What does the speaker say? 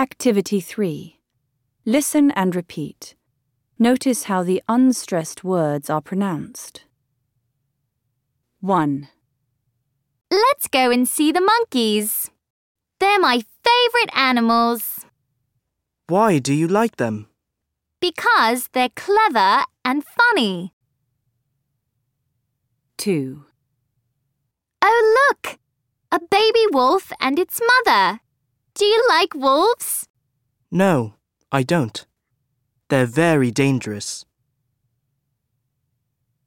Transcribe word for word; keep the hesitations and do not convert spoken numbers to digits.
Activity three. Listen and repeat. Notice how the unstressed words are pronounced. one. Let's go and see the monkeys. They're my favorite animals. Why do you like them? Because they're clever and funny. two. Oh, look! A baby wolf and its mother. Do you like wolves? No, I don't. They're very dangerous.